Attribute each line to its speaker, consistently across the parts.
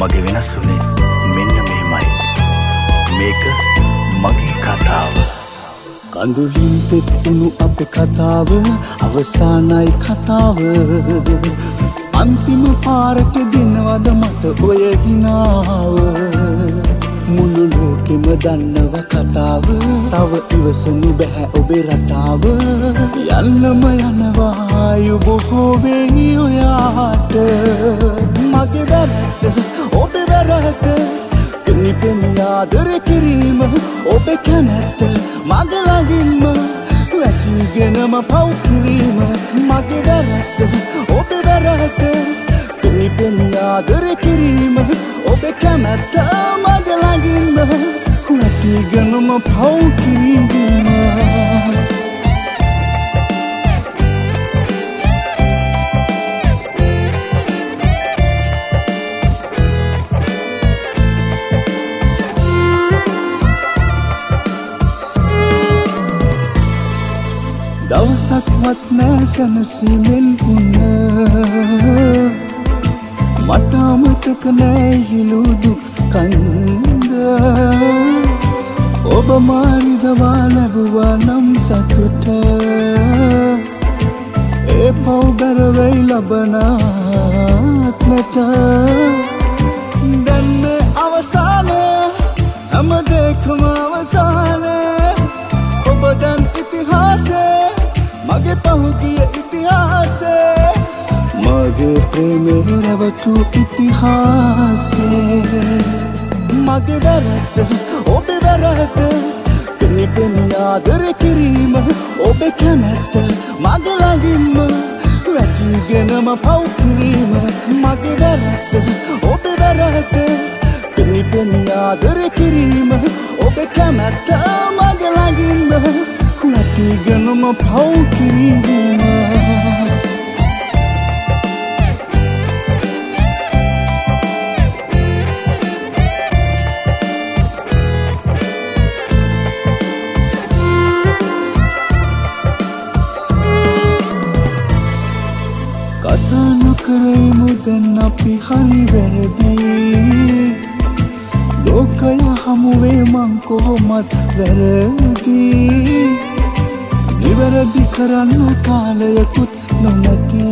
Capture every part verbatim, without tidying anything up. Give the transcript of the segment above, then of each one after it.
Speaker 1: මගේ වෙනස් වුණේ මෙන්න මෙහෙමයි. මේක මගේ කතාව.
Speaker 2: කඳුලින් තෙත්තුණු අපේ කතාව අවසානයි කතාව. අන්තිම පාරට දෙනවද මට ඔය හිනාව. මුළු ලෝකෙම දන්නව කතාව. තව ඉවසනු බැහැ ඔබේ රටාව. යන්නම යනවා යුබහෝ වෙයි ඔයාට. මගේ වැරද්ද ඔබේ වැරද්ද. පෙනි පෙනි ආදර කිරීම ඔබේ කැමැත්ත. මගේ ළඟින්ම වැටිගෙනම පව් කිරීම. මගේ වැරද්ද ඔබේ වැරද්ද. පෙනි පෙනි ආදර කිරීම ඔබේ කැමැත්ත. මගේ ළඟින්ම වැටිගෙනම පව් කිරීම. දවසක්වත් නෑ සැනසීමෙන් උන්න. මට අමතක නෑ හිලුදු කන්ද. ඔබ මාරිදවා ලැබුවා නම් සතුට. ඒ පව් බැරවෙයි ලබනාත්මට. දැන් මේ අවසානය හැම දෙකම අවසානය. ඔබ දැන් ඉතිහාසය මගේ පහුගිය ඉතිහාසේ. මගේ ප්‍රේමේ රැවටු ඉතිහාසේ. මගේ වැරද්ද ඔබේ වැරද්ද. පෙනි පෙනි ආදර කිරීම ඔබේ කැමැත්ත. මගේ ළඟින්ම වැටිගෙනම පව් කිරීම. මගේ වැරද්ද ඔබේ වැරද්ද. පෙනි පෙනි ආදර කිරීම ඔබේ කැමැත්ත. මගේ ළඟින්ම වැටිගෙනම පව් කිරීම. කතා නොකරයිමු දැන් අපි හරි වැරදි. ලෝකය හමුවේ මං කොහොමත් වැරදි. නිවැරදි කරන්න කාලයකුත් නොමැති.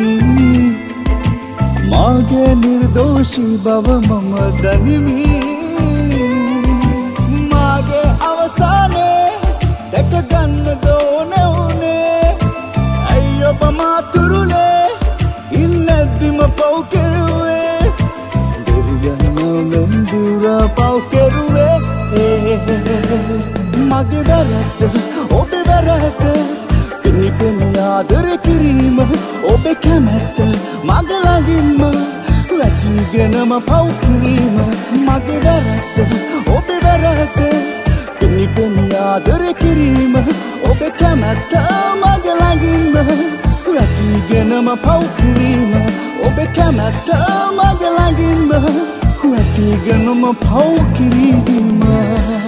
Speaker 2: මාගේ නිර්දෝෂී බව මම දනිමි. මාගේ අවසානය දැකගන්න දෝන වුණේ. ඇයි ඔබ මාතුරුලේ ඉන්නැද්දිම පව් කෙරුවේ. දෙවියන් නොමෙන් දිවුරා පව් කෙරුවේ. මගේ වැරද්ද ඔබේ වැරද්ද. පෙනි පෙනි ආදර කිරීම ඔබේ කැමැත්ත. මගේ ළඟින්ම වැටිගෙනම පව් කිරීම. මගේ වැරද්ද ඔබේ වැරද්ද. පෙනි පෙනි ආදර කිරීම ඔබේ කැමැත්ත. මගේ ළඟින්ම වැටිගෙනම පව් කිරීම. ඔබේ කැමැත්ත. මගේ ළඟින්ම වැටිගෙනම පව් කිරීම.